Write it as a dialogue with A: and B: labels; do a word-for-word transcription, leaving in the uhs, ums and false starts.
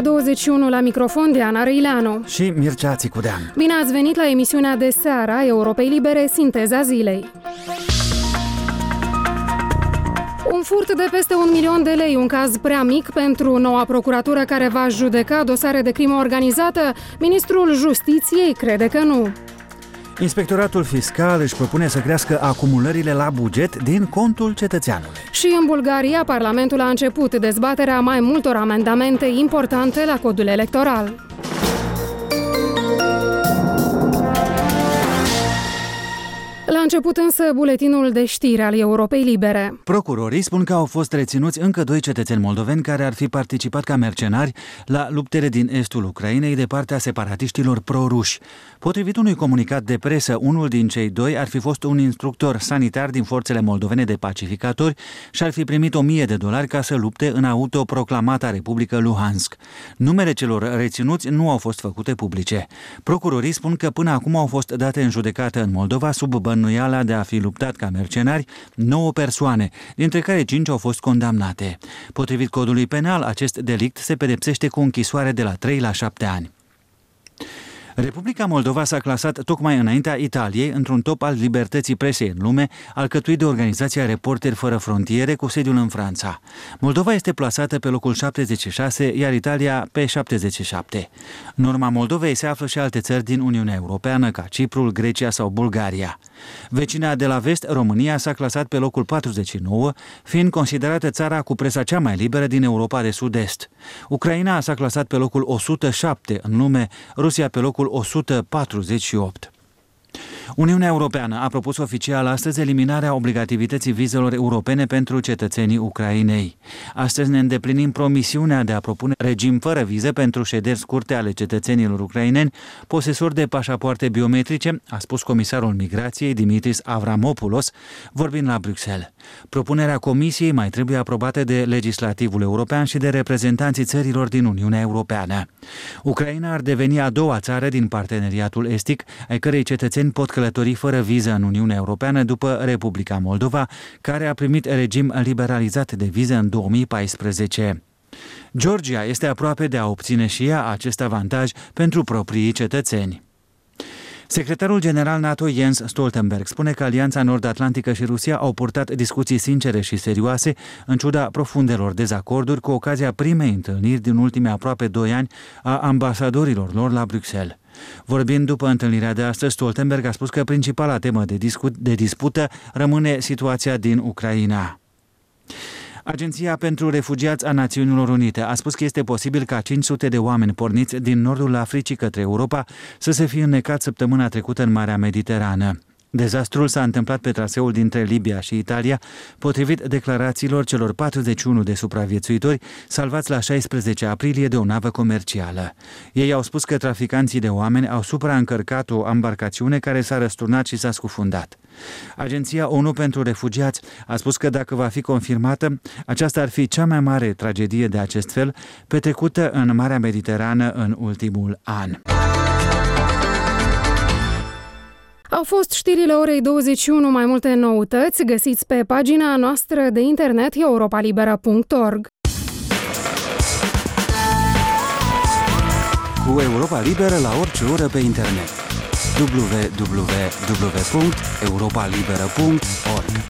A: Europa douăzeci și unu, la microfon Diana Răileanu
B: și Mircea Țicudean.
A: Bine ați venit la emisiunea de seară a Europei Libere, Sinteza zilei. Un furt de peste un milion de lei, un caz prea mic pentru noua procuratură care va judeca dosare de crimă organizată? Ministrul Justiției crede că nu.
B: Inspectoratul Fiscal își propune să crească acumulările la buget din contul cetățeanului.
A: Și în Bulgaria, Parlamentul a început dezbaterea mai multor amendamente importante la codul electoral. La început însă, buletinul de știri al Europei Libere.
B: Procurorii spun că au fost reținuți încă doi cetățeni moldoveni care ar fi participat ca mercenari la luptele din estul Ucrainei de partea separatiștilor pro-ruși. Potrivit unui comunicat de presă, unul din cei doi ar fi fost un instructor sanitar din forțele moldovene de pacificatori și ar fi primit o mie de dolari ca să lupte în autoproclamata Republică Luhansk. Numele celor reținuți nu au fost făcute publice. Procurorii spun că până acum au fost date în judecată în Moldova sub bănuiala de a fi luptat ca mercenari nouă persoane, dintre care cinci au fost condamnate. Potrivit codului penal, acest delict se pedepsește cu închisoare de la trei la șapte ani. Republica Moldova s-a clasat tocmai înaintea Italiei într-un top al libertății presei în lume, alcătuit de organizația Reporteri Fără Frontiere cu sediul în Franța. Moldova este plasată pe locul șaptezeci și șase, iar Italia pe șaptezeci și șapte. În urma Moldovei se află și alte țări din Uniunea Europeană, ca Ciprul, Grecia sau Bulgaria. Vecina de la vest, România, s-a clasat pe locul patruzeci și nouă, fiind considerată țara cu presa cea mai liberă din Europa de Sud-Est. Ucraina s-a clasat pe locul o sută șapte în lume, Rusia pe locul o sută patruzeci și opt. Uniunea Europeană a propus oficial astăzi eliminarea obligativității vizelor europene pentru cetățenii Ucrainei. Astăzi ne îndeplinim promisiunea de a propune regim fără vize pentru șederi scurte ale cetățenilor ucraineni, posesori de pașapoarte biometrice, a spus comisarul migrației Dimitris Avramopoulos, vorbind la Bruxelles. Propunerea Comisiei mai trebuie aprobată de legislativul european și de reprezentanții țărilor din Uniunea Europeană. Ucraina ar deveni a doua țară din parteneriatul estic, ai cărei cetățeni pot călători fără viză în Uniunea Europeană după Republica Moldova, care a primit regim liberalizat de vize în două mii paisprezece. Georgia este aproape de a obține și ea acest avantaj pentru proprii cetățeni. Secretarul general NATO Jens Stoltenberg spune că Alianța Nord-Atlantică și Rusia au purtat discuții sincere și serioase în ciuda profundelor dezacorduri cu ocazia primei întâlniri din ultimii aproape doi ani a ambasadorilor lor la Bruxelles. Vorbind după întâlnirea de astăzi, Stoltenberg a spus că principala temă de, discu- de dispută rămâne situația din Ucraina. Agenția pentru Refugiați a Națiunilor Unite a spus că este posibil ca cinci sute de oameni porniți din nordul Africii către Europa să se fie înnecat săptămâna trecută în Marea Mediterană. Dezastrul s-a întâmplat pe traseul dintre Libia și Italia, potrivit declarațiilor celor patruzeci și unu de supraviețuitori salvați la șaisprezece aprilie de o navă comercială. Ei au spus că traficanții de oameni au supraîncărcat o ambarcațiune care s-a răsturnat și s-a scufundat. Agenția ONU pentru Refugiați a spus că dacă va fi confirmată, aceasta ar fi cea mai mare tragedie de acest fel petrecută în Marea Mediterană în ultimul an.
A: Au fost știrile orei douăzeci și unu, mai multe noutăți găsiți pe pagina noastră de internet europalibera punct org.
B: Cu Europa Liberă la orice oră pe internet. w w w punct europa liberă punct org